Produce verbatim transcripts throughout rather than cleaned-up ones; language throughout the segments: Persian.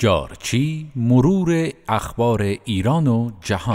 جارچی، مرور اخبار ایران و جهان.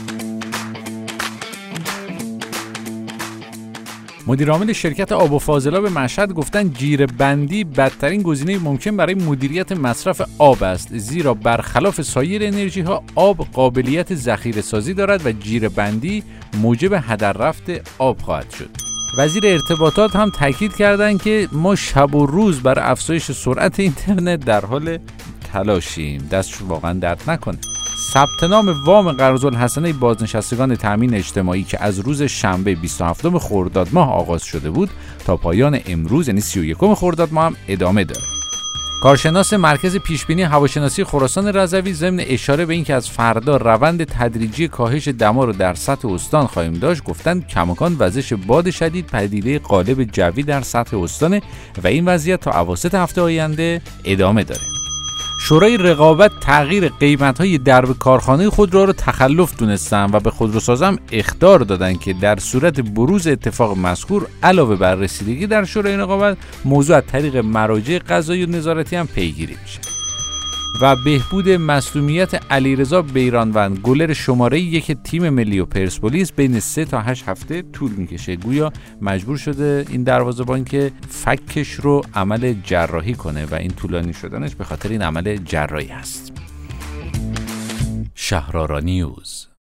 مدیرعامل شرکت آب و فاضلاب مشهد گفتن جیره‌بندی بدترین گزینه ممکن برای مدیریت مصرف آب است، زیرا برخلاف سایر انرژی ها آب قابلیت ذخیره سازی دارد و جیره‌بندی موجب هدر رفت آب خواهد شد. وزیر ارتباطات هم تاکید کردند که ما شب و روز برای افزایش سرعت اینترنت در حال تلاشیم. دستش واقعا درد نکنه. ثبت نام وام قرض‌الحسنه بازنشستگان تامین اجتماعی که از روز شنبه بیست و هفتم خرداد ماه آغاز شده بود تا پایان امروز یعنی سی و یکم خرداد ماه هم ادامه داره. کارشناس مرکز پیشبینی هواشناسی خراسان رضوی ضمن اشاره به اینکه از فردا روند تدریجی کاهش دما رو در سطح استان خواهیم داشت، گفتند کماکان وزش باد شدید پدیده غالب جوی در سطح استان و این وضعیت تا اواسط هفته آینده ادامه داره. شورای رقابت تغییر قیمت‌های درب کارخانه خودرو را تخلف دونستند و به خودروسازان اخطار دادند که در صورت بروز اتفاق مذکور علاوه بر رسیدگی در شورای رقابت موضوع از طریق مراجع قضایی و نظارتی هم پیگیری میشه. و بهبود مصدومیت علیرضا بیرانوند گلر شماره یک تیم ملی و پرسپولیس بین سه تا هشت هفته طول میکشه. گویا مجبور شده این دروازه‌بان که فکش رو عمل جراحی کنه و این طولانی شدنش به خاطر این عمل جراحی هست. شهرآرا نیوز.